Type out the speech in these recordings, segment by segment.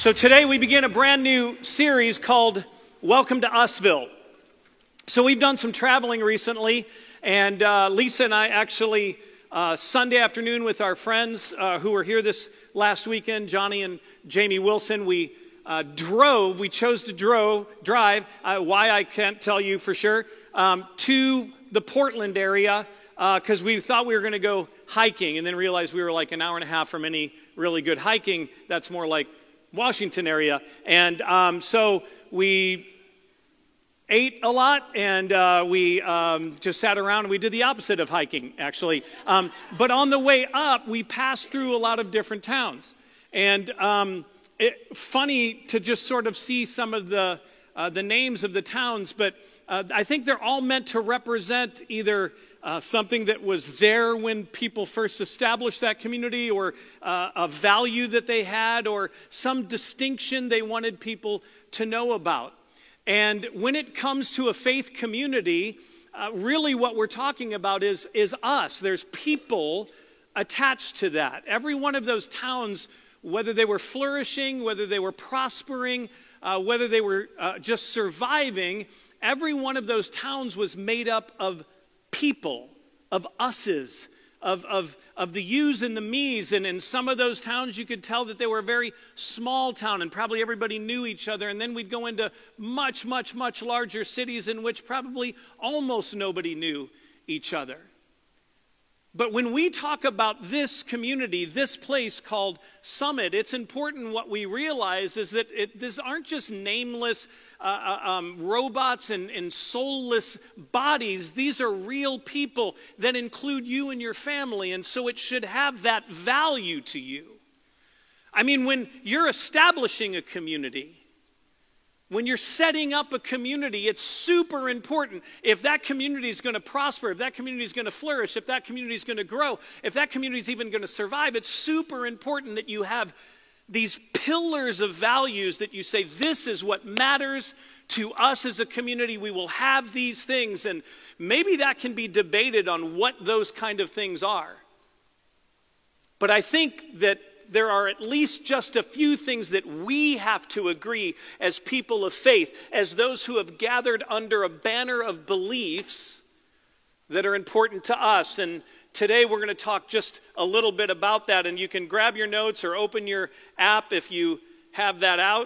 So today we begin a brand new series called Welcome to Usville. So we've done some traveling recently, and Lisa and I actually, Sunday afternoon with our friends who were here this last weekend, Johnny and Jamie Wilson, we chose to drive, why I can't tell you for sure, to the Portland area because we thought we were going to go hiking and then realized we were like an hour and a half from any really good hiking. That's more like Washington area. And so we ate a lot and we just sat around and we did the opposite of hiking, actually. But on the way up, we passed through a lot of different towns. And funny to just sort of see some of the names of the towns, but I think they're all meant to represent either something that was there when people first established that community, or a value that they had, or some distinction they wanted people to know about. And when it comes to a faith community, really what we're talking about is us. There's people attached to that. Every one of those towns, whether they were flourishing, whether they were prospering, whether they were just surviving, every one of those towns was made up of people, of us's, of the yous and the me's. And in some of those towns, you could tell that they were a very small town and probably everybody knew each other. And then we'd go into much, much, much larger cities in which probably almost nobody knew each other. But when we talk about this community, this place called Summit, it's important what we realize is that these aren't just nameless robots and soulless bodies. These are real people that include you and your family, and so it should have that value to you. I mean, when you're establishing a community, when you're setting up a community, it's super important. If that community is going to prosper, if that community is going to flourish, if that community is going to grow, if that community is even going to survive, it's super important that you have these pillars of values that you say, this is what matters to us as a community. We will have these things. And maybe that can be debated on what those kind of things are. But I think that there are at least just a few things that we have to agree as people of faith, as those who have gathered under a banner of beliefs that are important to us. And today we're going to talk just a little bit about that. And you can grab your notes or open your app if you have that out.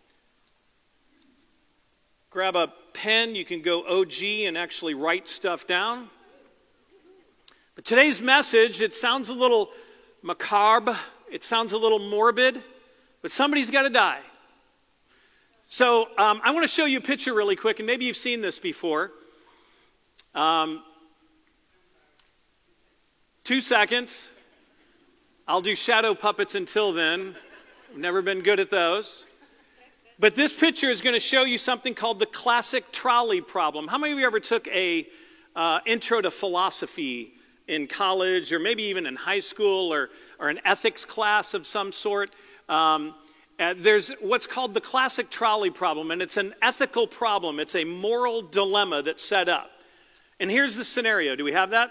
Grab a pen. You can go OG and actually write stuff down. But today's message, it sounds a little macabre. It sounds a little morbid, but somebody's got to die. So I want to show you a picture really quick, and maybe you've seen this before. 2 seconds. I'll do shadow puppets until then. I've never been good at those. But this picture is going to show you something called the classic trolley problem. How many of you ever took a intro to philosophy in college, or maybe even in high school, or an ethics class of some sort? There's what's called the classic trolley problem, and it's an ethical problem. It's a moral dilemma that's set up. And here's the scenario. Do we have that?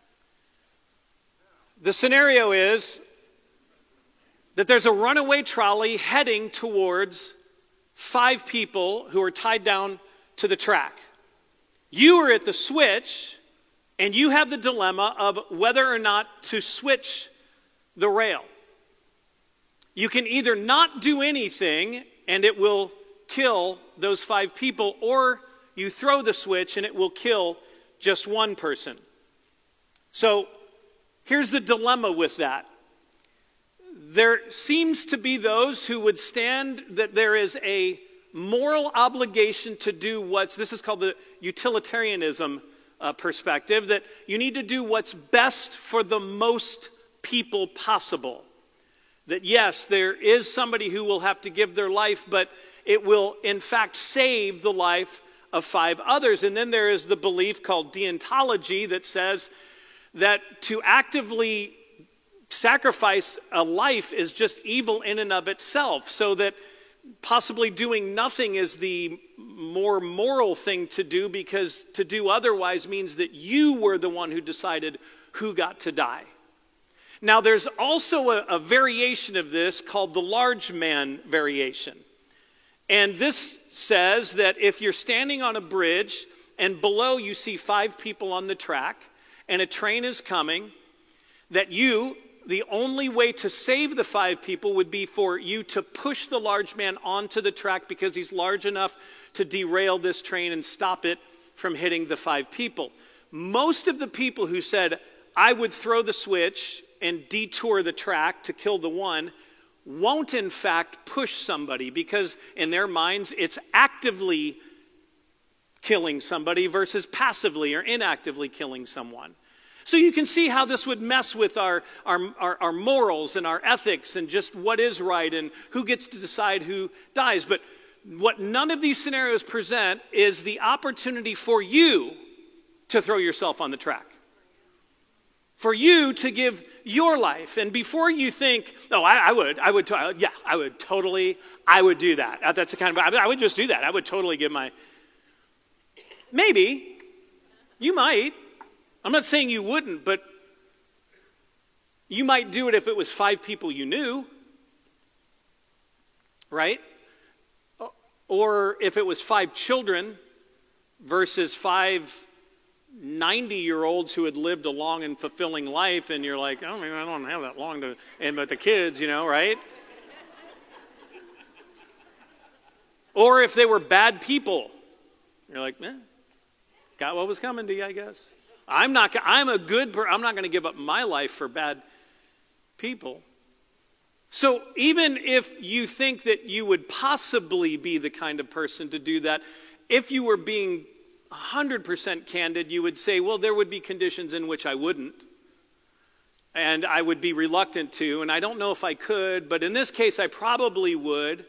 The scenario is that there's a runaway trolley heading towards 5 people who are tied down to the track. You are at the switch, and you have the dilemma of whether or not to switch the rail. You can either not do anything and it will kill those 5 people, or you throw the switch and it will kill just one person. So here's the dilemma with that. There seems to be those who would stand that there is a moral obligation to do this is called the utilitarianism perspective, that you need to do what's best for the most people possible. That yes, there is somebody who will have to give their life, but it will in fact save the life of 5 others. And then there is the belief called deontology that says that to actively sacrifice a life is just evil in and of itself, so that possibly doing nothing is the more moral thing to do, because to do otherwise means that you were the one who decided who got to die. Now, there's also a variation of this called the large man variation. And this says that if you're standing on a bridge and below you see 5 people on the track and a train is coming, that the only way to save the 5 people would be for you to push the large man onto the track because he's large enough to derail this train and stop it from hitting the 5 people. Most of the people who said, I would throw the switch and detour the track to kill the one, won't in fact push somebody because in their minds it's actively killing somebody versus passively or inactively killing someone. So you can see how this would mess with our morals and our ethics and just what is right and who gets to decide who dies. But what none of these scenarios present is the opportunity for you to throw yourself on the track. For you to give your life. And before you think, oh, I would totally do that. That's the kind of, I would just do that. I would totally give maybe, you might. I'm not saying you wouldn't, but you might do it if it was 5 people you knew, right? Or if it was 5 children versus 5 90-year-olds who had lived a long and fulfilling life, and you're like, oh, man, I don't have that long to, but the kids, right? Or if they were bad people, you're like, got what was coming to you, I guess. I'm not going to give up my life for bad people. So even if you think that you would possibly be the kind of person to do that, if you were being 100% candid, you would say, well, there would be conditions in which I wouldn't. And I would be reluctant to, and I don't know if I could, but in this case, I probably would.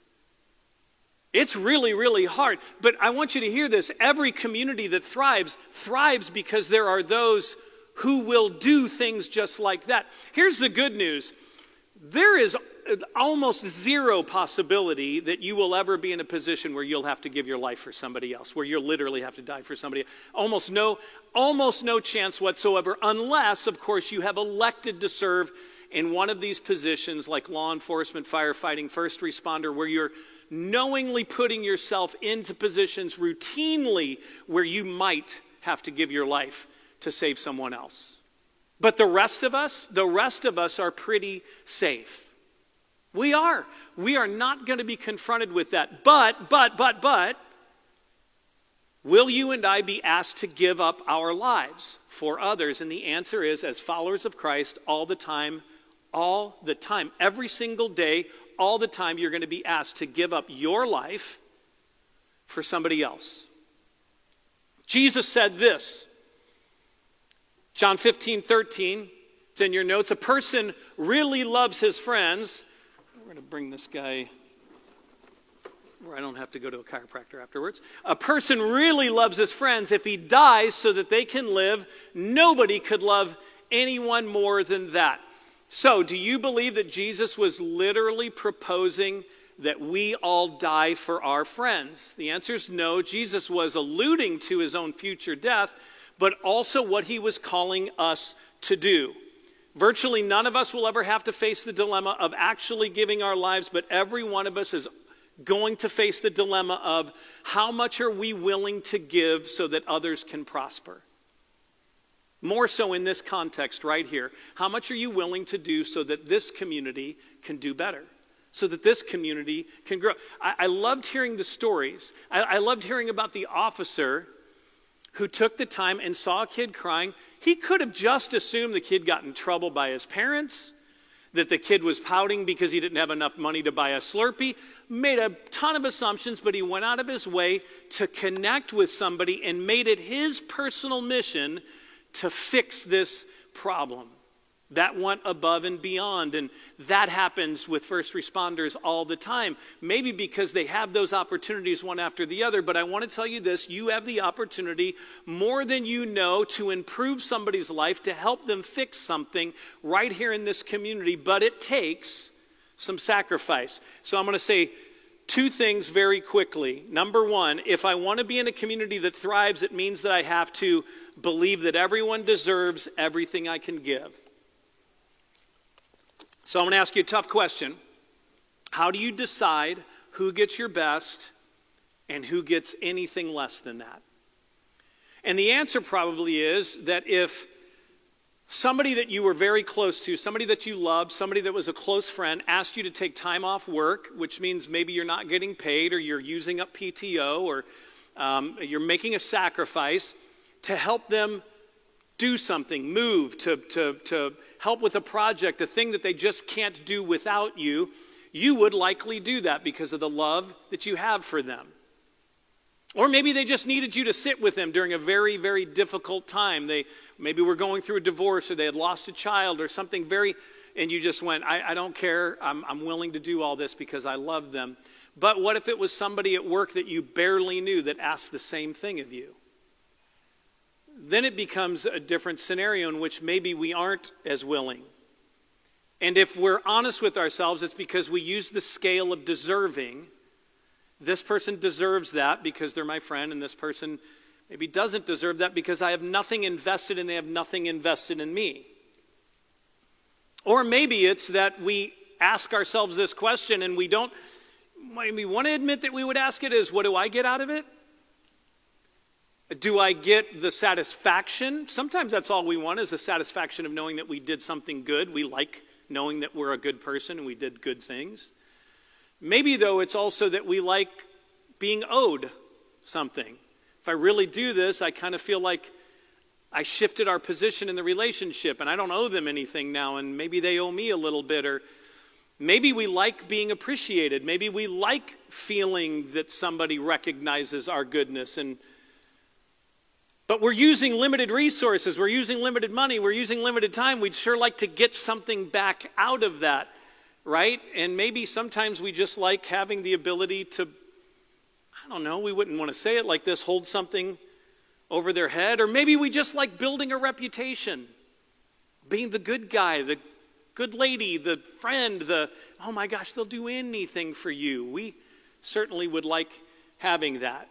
It's really, really hard. But I want you to hear this. Every community that thrives because there are those who will do things just like that. Here's the good news. There is almost zero possibility that you will ever be in a position where you'll have to give your life for somebody else, where you'll literally have to die for somebody else. Almost no chance whatsoever, unless, of course, you have elected to serve in one of these positions like law enforcement, firefighting, first responder, where you're knowingly putting yourself into positions routinely where you might have to give your life to save someone else. But the rest of us are pretty safe. We are not going to be confronted with that. But, will you and I be asked to give up our lives for others? And the answer is, as followers of Christ, all the time, every single day, all the time, you're going to be asked to give up your life for somebody else. Jesus said this, John 15:13, it's in your notes. A person really loves his friends. We're going to bring this guy where I don't have to go to a chiropractor afterwards. A person really loves his friends if he dies so that they can live. Nobody could love anyone more than that. So, do you believe that Jesus was literally proposing that we all die for our friends? The answer is no. Jesus was alluding to his own future death, but also what he was calling us to do. Virtually none of us will ever have to face the dilemma of actually giving our lives, but every one of us is going to face the dilemma of how much are we willing to give so that others can prosper? More so in this context right here. How much are you willing to do so that this community can do better? So that this community can grow? I loved hearing the stories. I loved hearing about the officer who took the time and saw a kid crying. He could have just assumed the kid got in trouble by his parents, that the kid was pouting because he didn't have enough money to buy a Slurpee, made a ton of assumptions, but he went out of his way to connect with somebody and made it his personal mission to fix this problem. That went above and beyond, and that happens with first responders all the time. Maybe because they have those opportunities one after the other, but I want to tell you this, you have the opportunity more than you know to improve somebody's life, to help them fix something right here in this community, but it takes some sacrifice. So I'm going to say 2 things very quickly. Number 1, if I want to be in a community that thrives, it means that I have to believe that everyone deserves everything I can give. So I'm going to ask you a tough question. How do you decide who gets your best and who gets anything less than that? And the answer probably is that if somebody that you were very close to, somebody that you loved, somebody that was a close friend asked you to take time off work, which means maybe you're not getting paid or you're using up PTO or you're making a sacrifice to help them do something, move, to help with a project, a thing that they just can't do without you, you would likely do that because of the love that you have for them. Or maybe they just needed you to sit with them during a very, very difficult time. They maybe were going through a divorce or they had lost a child or something and you just went, I don't care, I'm willing to do all this because I love them. But what if it was somebody at work that you barely knew that asked the same thing of you? Then it becomes a different scenario in which maybe we aren't as willing. And if we're honest with ourselves, it's because we use the scale of deserving. This person deserves that because they're my friend, and this person maybe doesn't deserve that because I have nothing invested and they have nothing invested in me. Or maybe it's that we ask ourselves this question and we want to admit that we would ask it is, what do I get out of it? Do I get the satisfaction? Sometimes that's all we want is the satisfaction of knowing that we did something good. We like knowing that we're a good person and we did good things. Maybe, though, it's also that we like being owed something. If I really do this, I kind of feel like I shifted our position in the relationship and I don't owe them anything now, and maybe they owe me a little bit. Or maybe we like being appreciated. Maybe we like feeling that somebody recognizes our goodness. But we're using limited resources, we're using limited money, we're using limited time. We'd sure like to get something back out of that, right? And maybe sometimes we just like having the ability to, I don't know, we wouldn't want to say it like this, hold something over their head. Or maybe we just like building a reputation, being the good guy, the good lady, the friend, oh my gosh, they'll do anything for you. We certainly would like having that.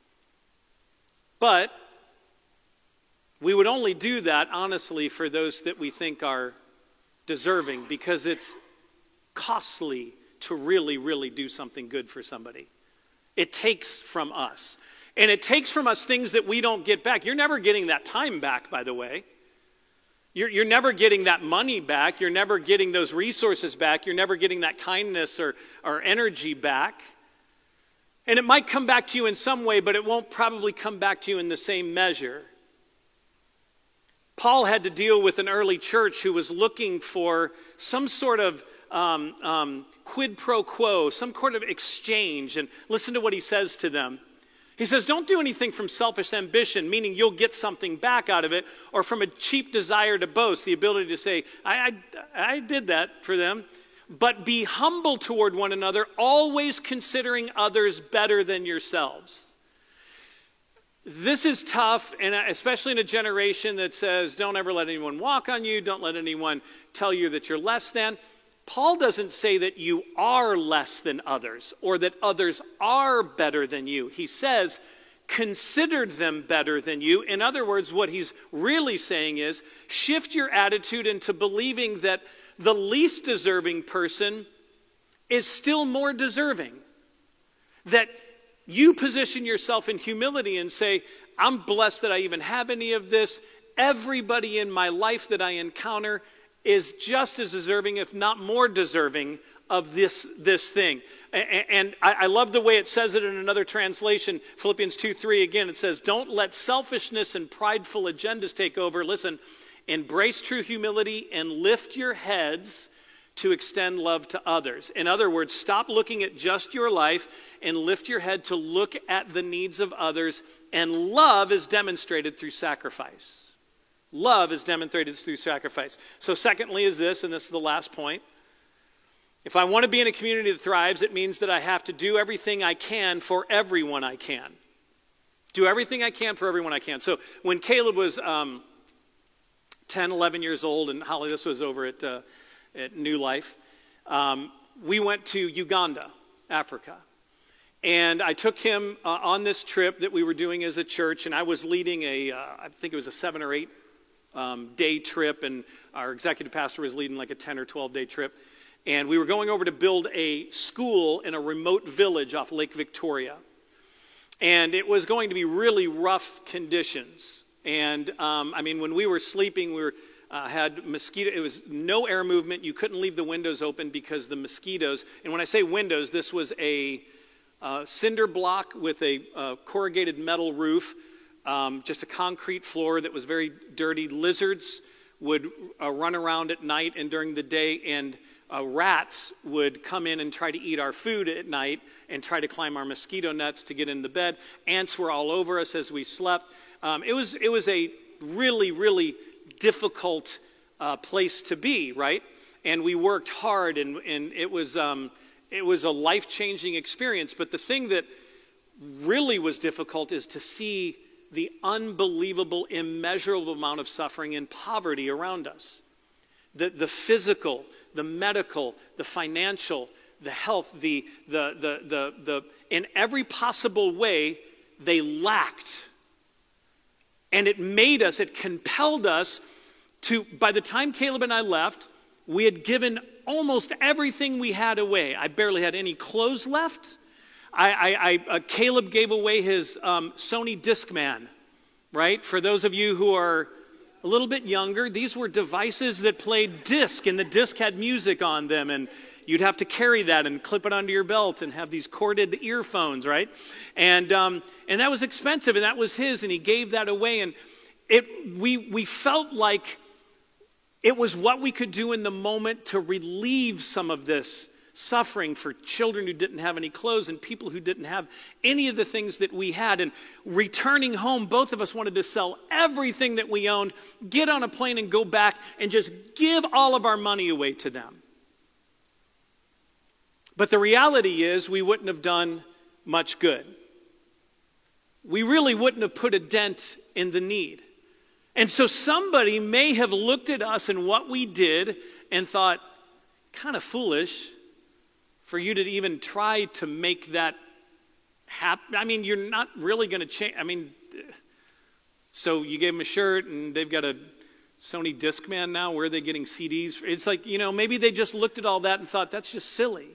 But we would only do that, honestly, for those that we think are deserving, because it's costly to really, really do something good for somebody. It takes from us. And it takes from us things that we don't get back. You're never getting that time back, by the way. You're never getting that money back. You're never getting those resources back. You're never getting that kindness or energy back. And it might come back to you in some way, but it won't probably come back to you in the same measure. Paul had to deal with an early church who was looking for some sort of quid pro quo, some sort of exchange. And listen to what he says to them. He says, don't do anything from selfish ambition, meaning you'll get something back out of it, or from a cheap desire to boast, the ability to say, I did that for them. But be humble toward one another, always considering others better than yourselves. This is tough, and especially in a generation that says, don't ever let anyone walk on you, don't let anyone tell you that you're less than. Paul doesn't say that you are less than others, or that others are better than you. He says, consider them better than you. In other words, what he's really saying is, shift your attitude into believing that the least deserving person is still more deserving. That you position yourself in humility and say, I'm blessed that I even have any of this. Everybody in my life that I encounter is just as deserving, if not more deserving, of this thing. And I love the way it says it in another translation, Philippians 2:3 again. It says, don't let selfishness and prideful agendas take over. Listen, embrace true humility and lift your heads to extend love to others. In other words, stop looking at just your life and lift your head to look at the needs of others. And love is demonstrated through sacrifice. Love is demonstrated through sacrifice. So secondly is this, and this is the last point. If I want to be in a community that thrives, it means that I have to do everything I can for everyone I can. Do everything I can for everyone I can. So when Caleb was 10, 11 years old, and Holly, this was over at New Life, we went to Uganda, Africa. And I took him on this trip that we were doing as a church, and I was leading I think it was a 7 or 8 day trip, and our executive pastor was leading like a 10 or 12 day trip. And we were going over to build a school in a remote village off Lake Victoria. And it was going to be really rough conditions. And when we were sleeping, we had mosquito. It was no air movement. You couldn't leave the windows open because the mosquitoes. And when I say windows, this was a cinder block with a corrugated metal roof, just a concrete floor that was very dirty. Lizards would run around at night and during the day, and rats would come in and try to eat our food at night and try to climb our mosquito nets to get in the bed. Ants were all over us as we slept. It was a really, really difficult place to be, right? And we worked hard, and it was a life-changing experience. But the thing that really was difficult is to see the unbelievable, immeasurable amount of suffering and poverty around us. The physical, the medical, the financial, the health, the in every possible way, they lacked. And it compelled us to, by the time Caleb and I left, we had given almost everything we had away. I barely had any clothes left. Caleb gave away his Sony Discman, right? For those of you who are a little bit younger, these were devices that played disc, and the disc had music on them, and you'd have to carry that and clip it onto your belt and have these corded earphones, right? And that was expensive, and that was his, and he gave that away. And we felt like it was what we could do in the moment to relieve some of this suffering for children who didn't have any clothes and people who didn't have any of the things that we had. And returning home, both of us wanted to sell everything that we owned, get on a plane and go back and just give all of our money away to them. But the reality is we wouldn't have done much good. We really wouldn't have put a dent in the need. And so somebody may have looked at us and what we did and thought, kind of foolish for you to even try to make that happen. I mean, you're not really going to change. I mean, so you gave them a shirt and they've got a Sony Discman now. Where are they getting CDs? It's like, maybe they just looked at all that and thought, that's just silly.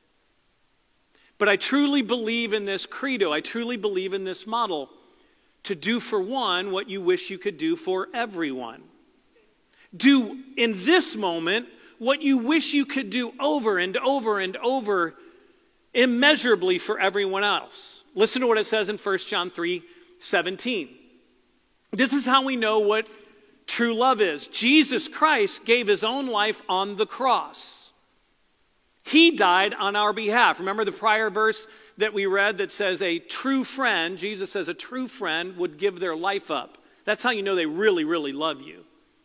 But I truly believe in this credo. I truly believe in this model. To do for one what you wish you could do for everyone. Do in this moment what you wish you could do over and over and over immeasurably for everyone else. Listen to what it says in 1 John 3:17. This is how we know what true love is. Jesus Christ gave his own life on the cross. He died on our behalf. Remember the prior verse that we read that says a true friend, Jesus says a true friend would give their life up. That's how you know they really, really love you.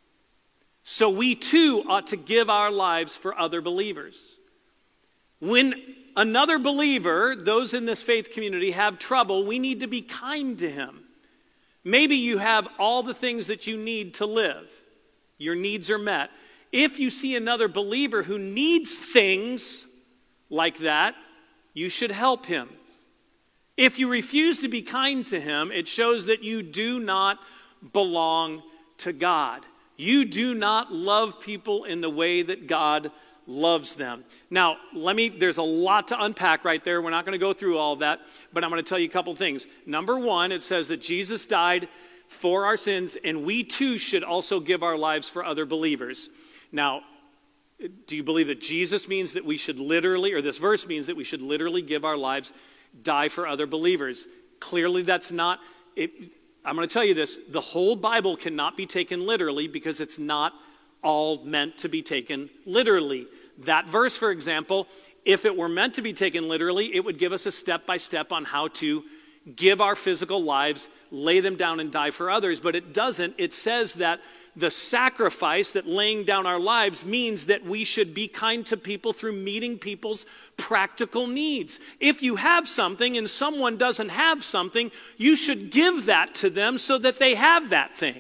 So we too ought to give our lives for other believers. When another believer, those in this faith community, have trouble, we need to be kind to him. Maybe you have all the things that you need to live. Your needs are met. If you see another believer who needs things like that, you should help him. If you refuse to be kind to him, it shows that you do not belong to God. You do not love people in the way that God loves them. Now, there's a lot to unpack right there. We're not going to go through all of that, but I'm going to tell you a couple things. Number one, it says that Jesus died for our sins, and we too should also give our lives for other believers. Now, do you believe that Jesus means that we should literally, or this verse means that we should literally give our lives, die for other believers? Clearly that's not it. I'm going to tell you this, the whole Bible cannot be taken literally because it's not all meant to be taken literally. That verse, for example, if it were meant to be taken literally, it would give us a step-by-step on how to give our physical lives, lay them down and die for others, but it doesn't. It says that the sacrifice, that laying down our lives, means that we should be kind to people through meeting people's practical needs. If you have something and someone doesn't have something, you should give that to them so that they have that thing.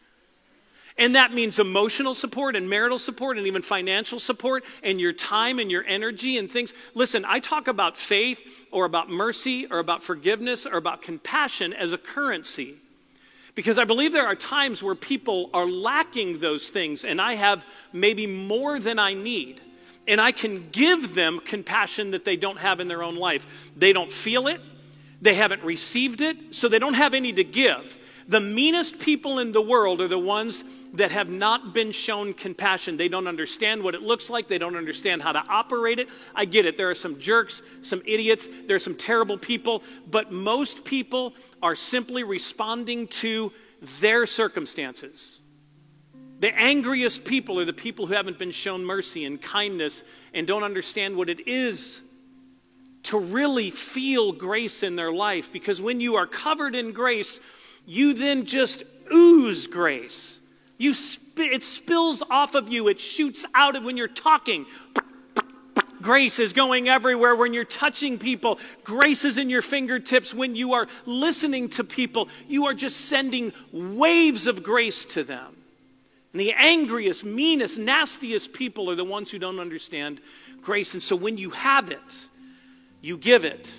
And that means emotional support and marital support and even financial support and your time and your energy and things. Listen, I talk about faith or about mercy or about forgiveness or about compassion as a currency. Because I believe there are times where people are lacking those things and I have maybe more than I need. and I can give them compassion that they don't have in their own life. They don't feel it. They haven't received it, so they don't have any to give. The meanest people in the world are the ones that have not been shown compassion. They don't understand what it looks like. They don't understand how to operate it. I get it. There are some jerks, some idiots. There are some terrible people. But most people are simply responding to their circumstances. The angriest people are the people who haven't been shown mercy and kindness and don't understand what it is to really feel grace in their life. Because when you are covered in grace, you then just ooze grace. It spills off of you. It shoots out of when you're talking. Grace is going everywhere when you're touching people. Grace is in your fingertips when you are listening to people. You are just sending waves of grace to them. And the angriest, meanest, nastiest people are the ones who don't understand grace. And so when you have it, you give it.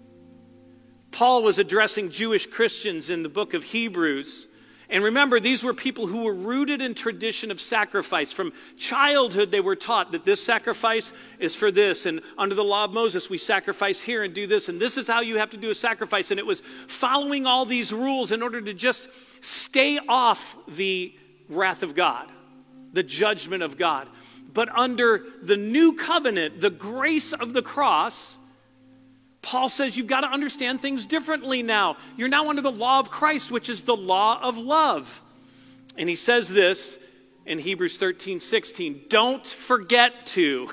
Paul was addressing Jewish Christians in the book of Hebrews. And remember, these were people who were rooted in tradition of sacrifice. From childhood, they were taught that this sacrifice is for this. And under the law of Moses, we sacrifice here and do this. And this is how you have to do a sacrifice. And it was following all these rules in order to just stay off the wrath of God, the judgment of God. But under the new covenant, the grace of the cross, Paul says you've got to understand things differently now. You're now under the law of Christ, which is the law of love. And he says this in Hebrews 13:16, don't forget to.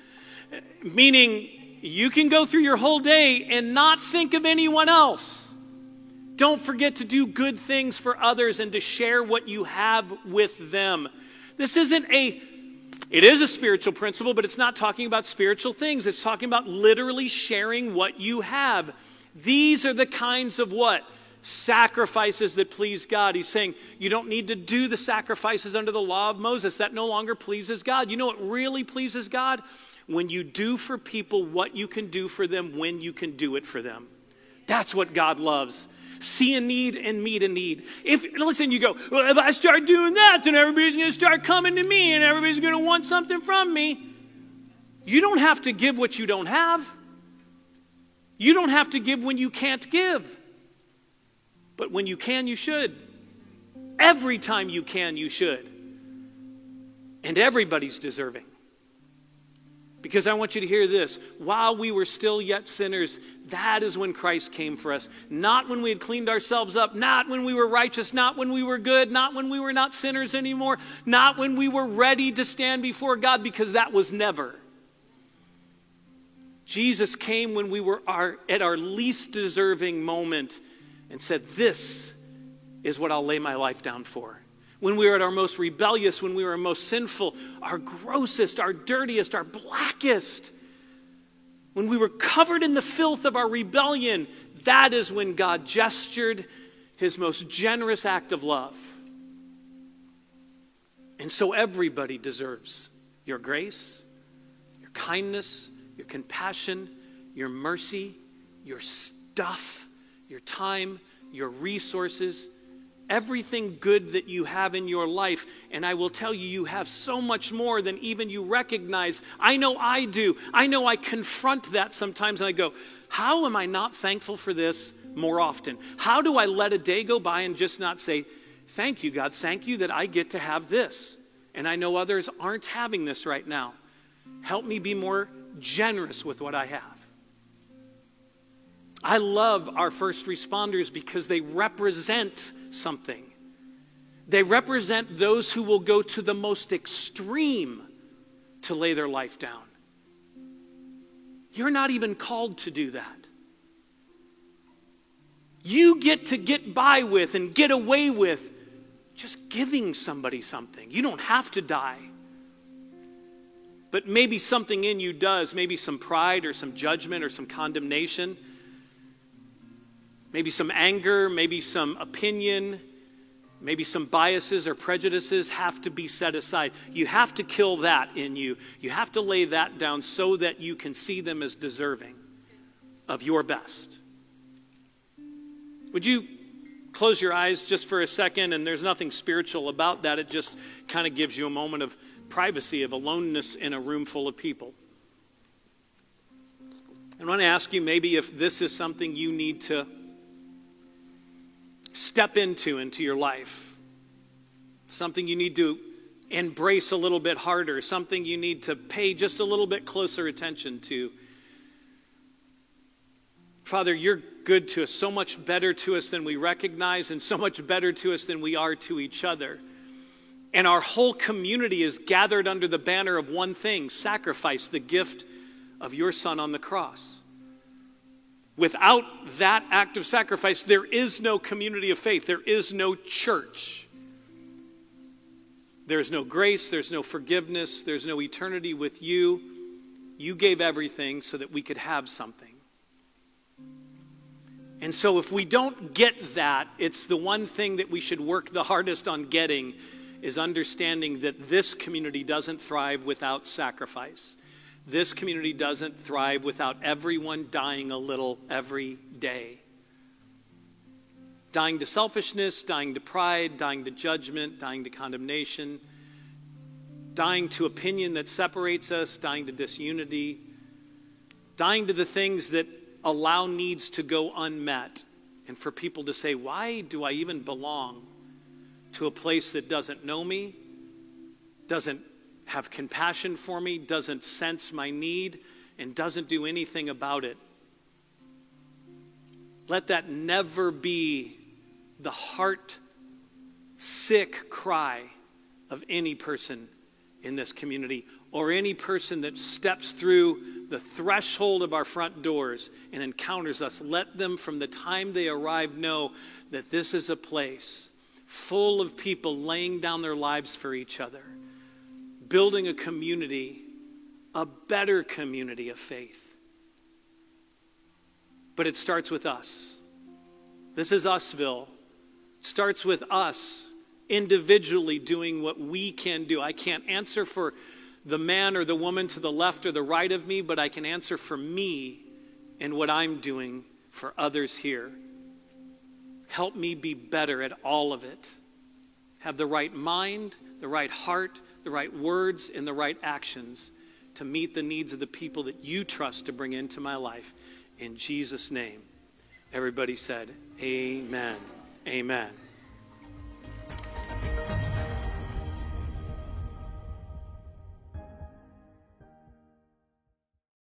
Meaning, you can go through your whole day and not think of anyone else. Don't forget to do good things for others and to share what you have with them. This isn't it is a spiritual principle, but it's not talking about spiritual things. It's talking about literally sharing what you have. These are the kinds of what? Sacrifices that please God. He's saying you don't need to do the sacrifices under the law of Moses. That no longer pleases God. You know what really pleases God? When you do for people what you can do for them when you can do it for them. That's what God loves. See a need and meet a need. Listen, you go, well, if I start doing that, then everybody's going to start coming to me and everybody's going to want something from me. You don't have to give what you don't have. You don't have to give when you can't give. But when you can, you should. Every time you can, you should. And everybody's deserving. Because I want you to hear this. While we were still yet sinners, that is when Christ came for us. Not when we had cleaned ourselves up. Not when we were righteous. Not when we were good. Not when we were not sinners anymore. Not when we were ready to stand before God, because that was never. Jesus came when we were at our least deserving moment and said, this is what I'll lay my life down for. When we were at our most rebellious, when we were most sinful, our grossest, our dirtiest, our blackest, when we were covered in the filth of our rebellion, that is when God gestured his most generous act of love. And so everybody deserves your grace, your kindness, your compassion, your mercy, your stuff, your time, your resources, everything good that you have in your life. And I will tell you, you have so much more than even you recognize. I know I do. I know I confront that sometimes and I go, how am I not thankful for this more often? How do I let a day go by and just not say, thank you, God. Thank you that I get to have this. And I know others aren't having this right now. Help me be more generous with what I have. I love our first responders because they represent something. They represent those who will go to the most extreme to lay their life down. You're not even called to do that. You get to get by with and get away with just giving somebody something. You don't have to die. But maybe something in you does. Maybe some pride or some judgment or some condemnation. Maybe some anger, maybe some opinion, maybe some biases or prejudices have to be set aside. You have to kill that in you. You have to lay that down so that you can see them as deserving of your best. Would you close your eyes just for a second? And there's nothing spiritual about that. It just kind of gives you a moment of privacy of aloneness in a room full of people. I want to ask you maybe if this is something you need to step into your life. Something you need to embrace a little bit harder. Something you need to pay just a little bit closer attention to. Father, you're good to us, so much better to us than we recognize, and so much better to us than we are to each other. And our whole community is gathered under the banner of one thing: sacrifice, the gift of your Son on the cross. Without that act of sacrifice, there is no community of faith. There is no church. There's no grace. There's no forgiveness. There's no eternity with you. You gave everything so that we could have something. And so if we don't get that, it's the one thing that we should work the hardest on getting, is understanding that this community doesn't thrive without sacrifice. This community doesn't thrive without everyone dying a little every day. Dying to selfishness, dying to pride, dying to judgment, dying to condemnation, dying to opinion that separates us, dying to disunity, dying to the things that allow needs to go unmet, and for people to say, why do I even belong to a place that doesn't know me, doesn't have compassion for me, doesn't sense my need, and doesn't do anything about it? Let that never be the heart-sick cry of any person in this community, or any person that steps through the threshold of our front doors and encounters us. Let them, from the time they arrive, know that this is a place full of people laying down their lives for each other, building a community, a better community of faith. But it starts with us. This is Usville. It starts with us individually doing what we can do. I can't answer for the man or the woman to the left or the right of me, but I can answer for me and what I'm doing for others here. Help me be better at all of it. Have the right mind, the right heart, the right words, and the right actions to meet the needs of the people that you trust to bring into my life. In Jesus' name. Everybody said, amen. Amen.